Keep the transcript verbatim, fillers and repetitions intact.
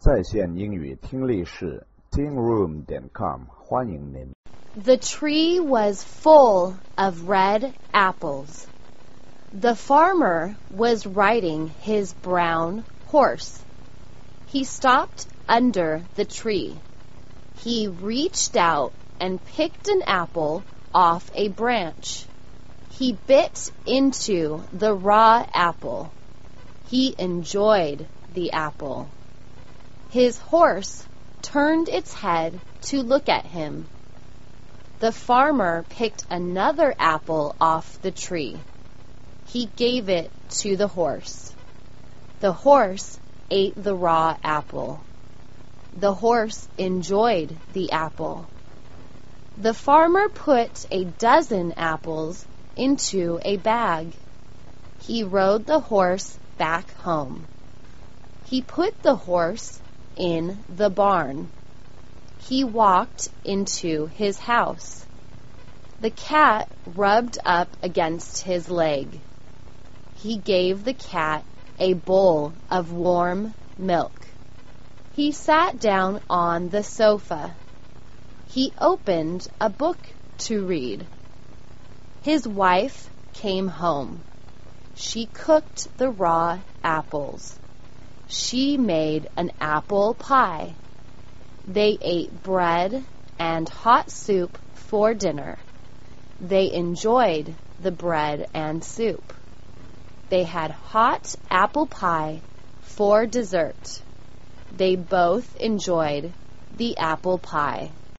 在线英语听力室 ting room 点 com 欢迎您。 The tree was full of red apples. The farmer was riding his brown horse. He stopped under the tree. He reached out and picked an apple off a branch. He bit into the raw apple. He enjoyed the apple. His horse turned its head to look at him. The farmer picked another apple off the tree. He gave it to the horse. The horse ate the raw apple. The horse enjoyed the apple. The farmer put a dozen apples into a bag. He rode the horse back home. He put the horse in the barn. He walked into his house. The cat rubbed up against his leg. He gave the cat a bowl of warm milk. He sat down on the sofa. He opened a book to read. His wife came home. She cooked the raw apples. She made an apple pie. They ate bread and hot soup for dinner. They enjoyed the bread and soup. They had hot apple pie for dessert. They both enjoyed the apple pie.